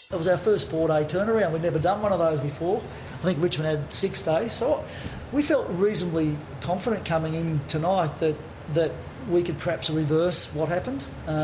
It was our first 4-day turnaround. We'd never done one of those before. I think Richmond had 6 days. So we felt reasonably confident coming in tonight that we could perhaps reverse what happened.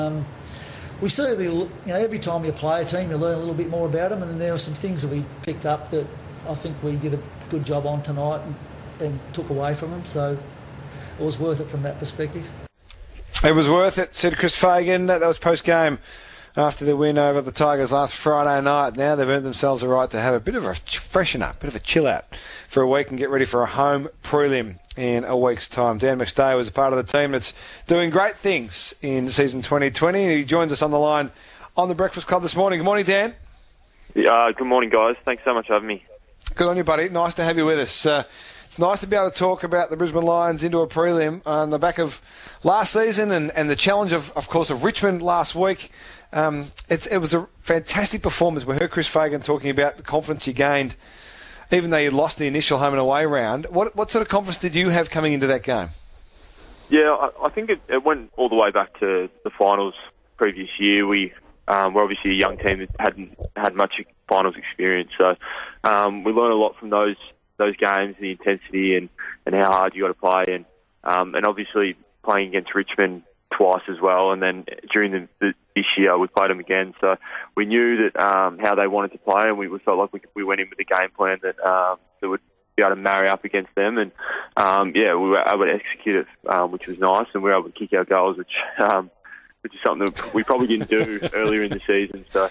We certainly, every time you play a team, you learn a little bit more about them, and then there were some things that we picked up that I think we did a good job on tonight and took away from them. So it was worth it from that perspective. It was worth it, said Chris Fagan. That was post-game after the win over the Tigers last Friday night. Now they've earned themselves a right to have a bit of a freshen up, bit of a chill out for a week and get ready for a home prelim in a week's time. Dan McStay was a part of the team that's doing great things in season 2020. He joins us on the line on the Breakfast Club this morning. Good morning, Dan. Good morning, guys. Thanks so much for having me. Good on you, buddy. Nice to have you with us. It's nice to be able to talk about the Brisbane Lions into a prelim on the back of last season and the challenge of course, of Richmond last week. It was a fantastic performance. We heard Chris Fagan talking about the confidence you gained, even though you lost the initial home and away round. What sort of confidence did you have coming into that game? Yeah, I think it went all the way back to the finals previous year. We're obviously a young team that hadn't had much finals experience, so we learned a lot from those games, the intensity and how hard you got to play, and obviously playing against Richmond twice as well, and then during this year we played them again, so we knew that how they wanted to play, and we felt like we went in with a game plan that would be able to marry up against them, and we were able to execute it, which was nice, and we were able to kick our goals, which is something that we probably didn't do earlier in the season. So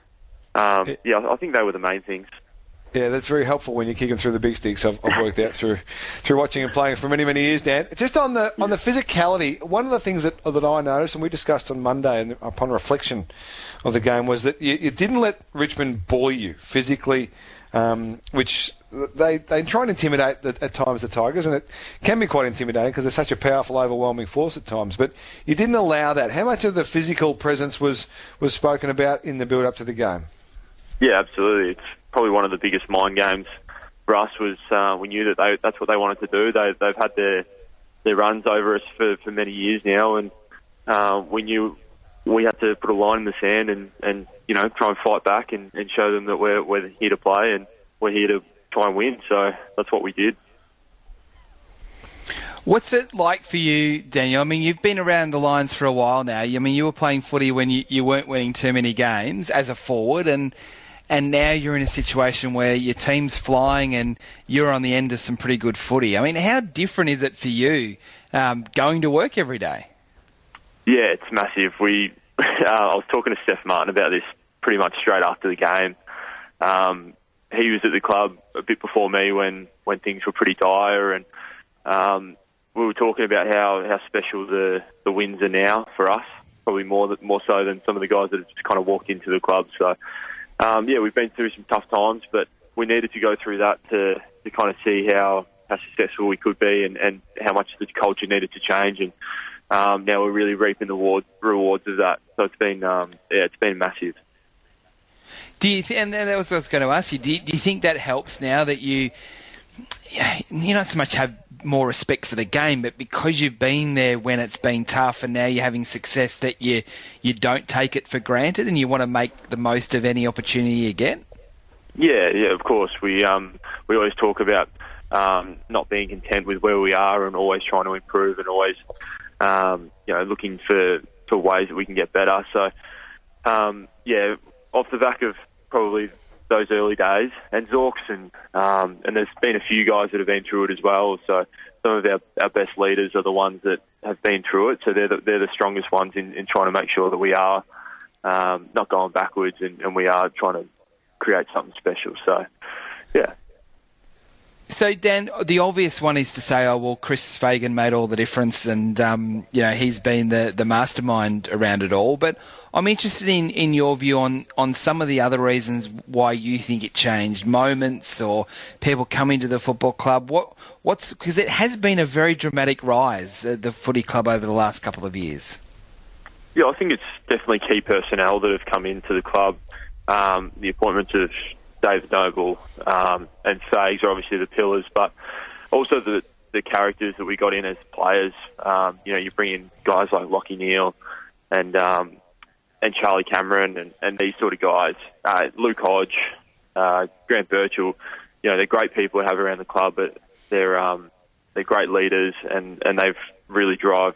I think they were the main things. Yeah, that's very helpful when you're kicking through the big sticks. I've worked out through watching and playing for many, many years, Dan. Just on the physicality, one of the things that I noticed, and we discussed on Monday, and upon reflection of the game, was that you didn't let Richmond bully you physically, which they try and intimidate at times the Tigers, and it can be quite intimidating because they're such a powerful, overwhelming force at times. But you didn't allow that. How much of the physical presence was spoken about in the build-up to the game? Yeah, absolutely. It's probably one of the biggest mind games for us. Was we knew that that's what they wanted to do. They've had their runs over us for many years now, and we knew we had to put a line in the sand and try and fight back and show them that we're here to play and we're here to try and win. So that's what we did. What's it like for you, Daniel? I mean, you've been around the Lions for a while now. I mean, you were playing footy when you weren't winning too many games as a forward, and now you're in a situation where your team's flying and you're on the end of some pretty good footy. I mean, how different is it for you going to work every day? Yeah, it's massive. I was talking to Steph Martin about this pretty much straight after the game. He was at the club a bit before me when things were pretty dire, and we were talking about how special the wins are now for us, probably more so than some of the guys that have just kind of walked into the club. So, we've been through some tough times, but we needed to go through that to kind of see how successful we could be and how much the culture needed to change. And now we're really reaping the rewards of that. So it's been massive. Do you and that was what I was going to ask you. Do you think that helps now that you not so much have more respect for the game, but because you've been there when it's been tough and now you're having success, that you don't take it for granted and you want to make the most of any opportunity you get? Yeah, of course. We always talk about not being content with where we are and always trying to improve and always looking for ways that we can get better. So off the back of probably those early days, and Zorks and there's been a few guys that have been through it as well. So some of our best leaders are the ones that have been through it. So they're the strongest ones in trying to make sure that we are not going backwards and we are trying to create something special. So, yeah. So, Dan, the obvious one is to say, Chris Fagan made all the difference and, he's been the mastermind around it all. But I'm interested in your view on some of the other reasons why you think it changed, moments or people coming to the football club. Because it has been a very dramatic rise, the footy club, over the last couple of years. Yeah, I think it's definitely key personnel that have come into the club. The appointments of David Noble and Fags are obviously the pillars, but also the characters that we got in as players. You bring in guys like Lachie Neale and Charlie Cameron and these sort of guys, Luke Hodge, Grant Birchall, they're great people to have around the club, but they're great leaders and they've really drive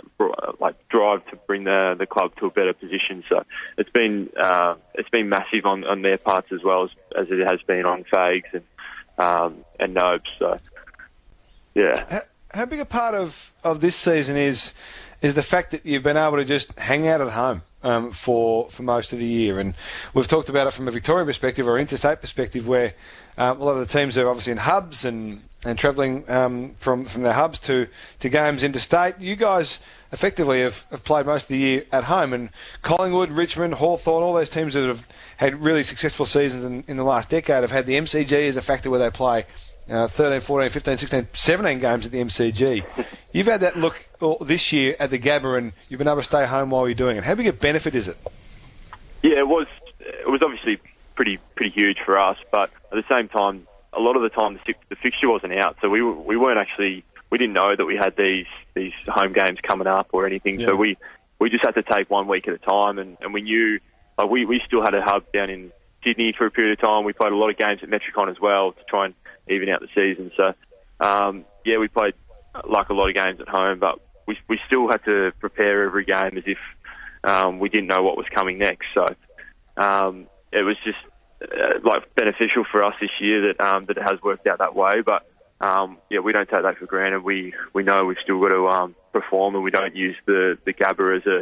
to bring the club to a better position. So it's been massive on their parts as well as it has been on Fags and Nobes. So yeah. How big a part of this season is the fact that you've been able to just hang out at home for most of the year? And we've talked about it from a Victorian perspective or interstate perspective, where a lot of the teams are obviously in hubs and travelling from their hubs to games interstate. You guys effectively have played most of the year at home, and Collingwood, Richmond, Hawthorn, all those teams that have had really successful seasons in the last decade have had the MCG as a factor where they play 13, 14, 15, 16, 17 games at the MCG. You've had that look this year at the Gabba, and you've been able to stay home while you're doing it. How big a benefit is it? Yeah, it was obviously pretty huge for us, but at the same time, a lot of the time the fixture wasn't out, so we didn't know that we had these home games coming up or anything. Yeah. So we just had to take 1 week at a time, and we knew we still had a hub down in Sydney for a period of time. We played a lot of games at Metricon as well to try and even out the season. So we played like a lot of games at home, but we still had to prepare every game as if we didn't know what was coming next. So it was just beneficial for us this year that it has worked out that way. But we don't take that for granted. We know we've still got to perform, and we don't use the Gabba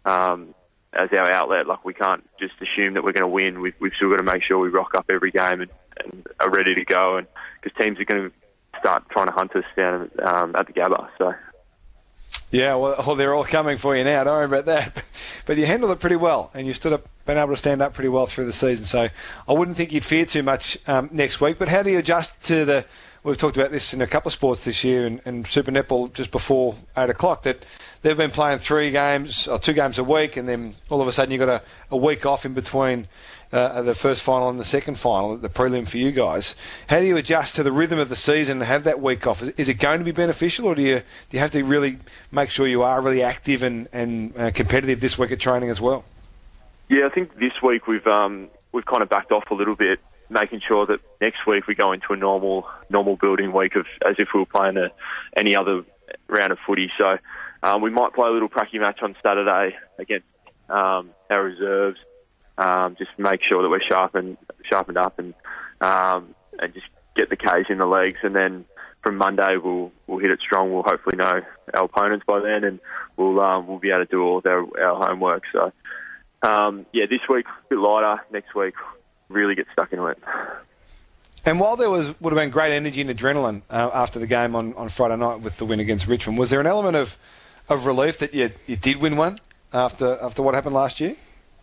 as our outlet. Like, we can't just assume that we're going to win. We've still got to make sure we rock up every game and are ready to go, and because teams are going to start trying to hunt us down at the Gabba. So. Yeah, well, they're all coming for you now. Don't worry about that. But you handled it pretty well, and you've been able to stand up pretty well through the season. So I wouldn't think you'd fear too much next week. But how do you adjust to we've talked about this in a couple of sports this year, and Super Netball just before 8 o'clock, that they've been playing 3 games or 2 games a week, and then all of a sudden you've got a week off in between the first final and the second final, the prelim for you guys. How do you adjust to the rhythm of the season and have that week off? Is it going to be beneficial, or do you have to really make sure you are really active and competitive this week at training as well? Yeah, I think this week we've kind of backed off a little bit, making sure that next week we go into a normal building week as if we were playing any other round of footy. So we might play a little pracky match on Saturday against our reserves. Just make sure that we're sharpened up and just get the K's in the legs, and then from Monday we'll hit it strong. We'll hopefully know our opponents by then, and we'll be able to do all of our homework. So this week a bit lighter. Next week really get stuck into it. And while there would have been great energy and adrenaline after the game on Friday night with the win against Richmond, was there an element of relief that you did win one after what happened last year?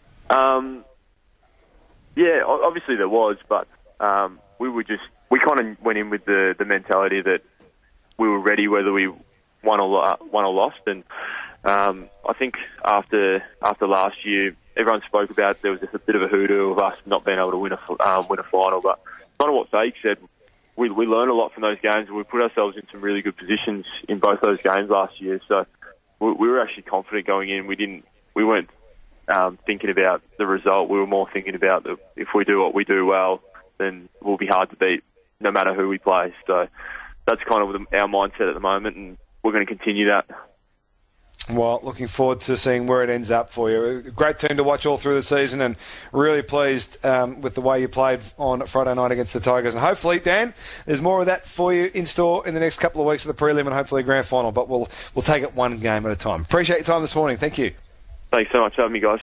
Obviously there was, but we kind of went in with the mentality that we were ready whether we won or lost, and I think after last year, everyone spoke about there was just a bit of a hoodoo of us not being able to win a final, but kind of what Fake said, we learned a lot from those games, and we put ourselves in some really good positions in both those games last year. So we were actually confident going in. We weren't thinking about the result. We were more thinking about that if we do what we do well, then we'll be hard to beat no matter who we play. So that's kind of our mindset at the moment, and we're going to continue that. Well, looking forward to seeing where it ends up for you. A great team to watch all through the season, and really pleased with the way you played on Friday night against the Tigers. And hopefully, Dan, there's more of that for you in store in the next couple of weeks of the prelim and hopefully a grand final. But we'll take it one game at a time. Appreciate your time this morning. Thank you. Thanks so much for having me, guys.